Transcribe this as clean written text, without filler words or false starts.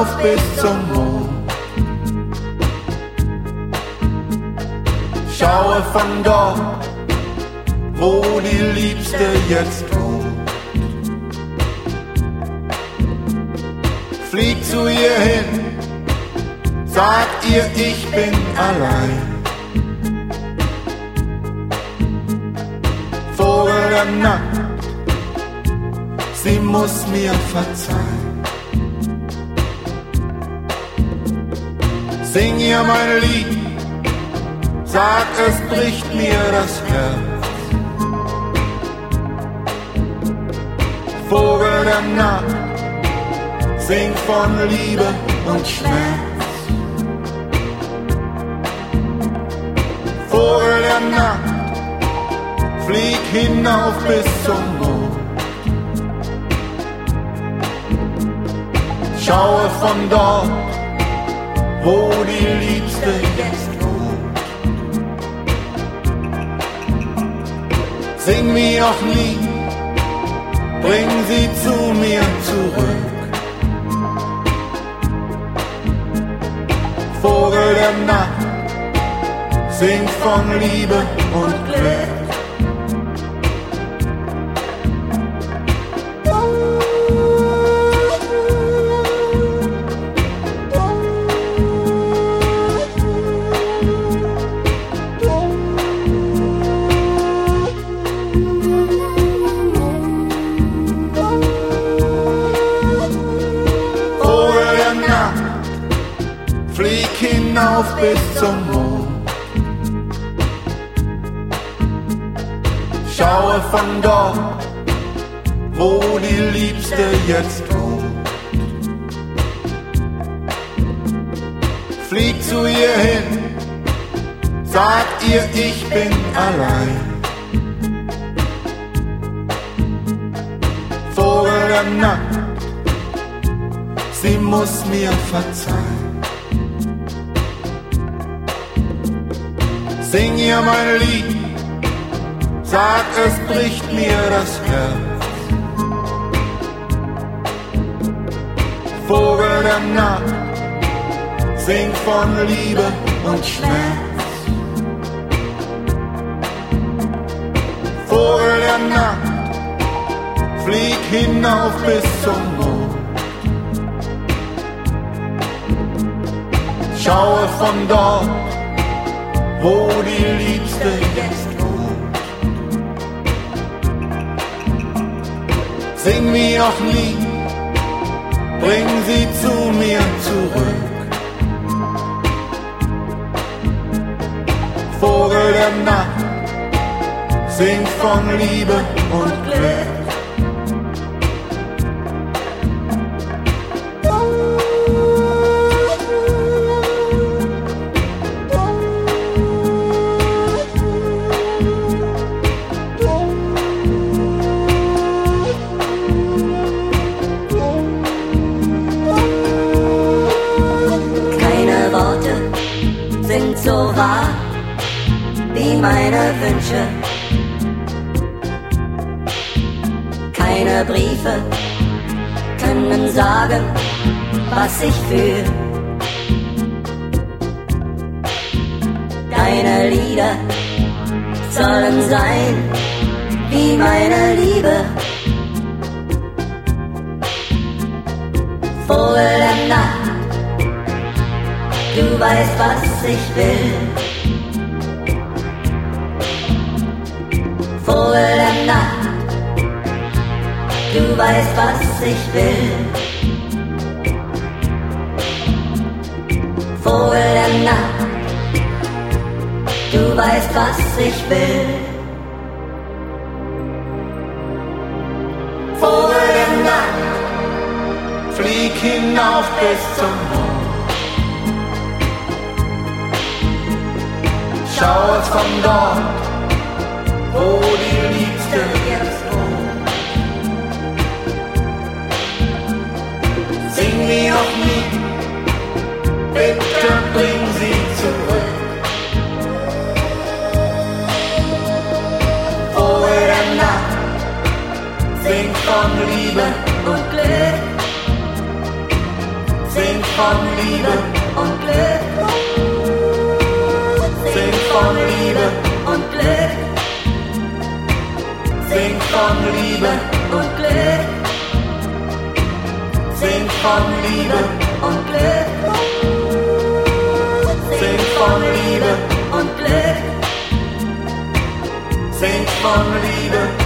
hinauf bis zum Mond. Schaue von dort, wo die Liebste jetzt wohnt. Flieg zu ihr hin, sag ihr, ich bin allein. Vogel der Nacht, sie muss mir verzeihen. Sing ihr mein Lied, sag, es bricht mir das Herz. Vogel der Nacht, sing von Liebe und Schmerz. Vogel der Nacht, flieg hinauf bis zum Mond. Schaue von dort, wo die Liebste jetzt wohnt. Sing mir noch nie, bring sie zu mir zurück. Vogel der Nacht, sing von Liebe und Glück. Hinauf bis zum Mond. Schaue von dort, wo die Liebste jetzt wohnt. Flieg zu ihr hin, sag ihr, ich bin allein. Vogel der Nacht, sie muss mir verzeihen. Sing ihr mein Lied, sag, es bricht mir das Herz. Vogel der Nacht, sing von Liebe und Schmerz. Vogel der Nacht, flieg hinauf bis zum Mond. Schaue von dort, wo die Liebste jetzt wohnt. Sing mir noch nie, bring sie zu mir zurück. Vogel der Nacht, sing von Liebe und Glück. So wahr wie meine Wünsche. Keine Briefe können sagen, was ich fühl. Deine Lieder sollen sein wie meine Liebe. Vogel der Nacht, du weißt, was ich will. Vogel der Nacht, du weißt, was ich will. Vogel der Nacht, du weißt, was ich will. Vogel der Nacht, flieg hinauf bis zum Mond. Schaue von dort, wo die Liebste jetzt wohnt. Sing mir noch nie, bitte bring sie zurück. Vogel der Nacht, sing von Liebe und Glück. Sing von Liebe und Glück. Sing von Liebe und Glück. Sing von Liebe und Glück. Sing von Liebe und Glück. Sing von Liebe und Glück. Sing von Liebe.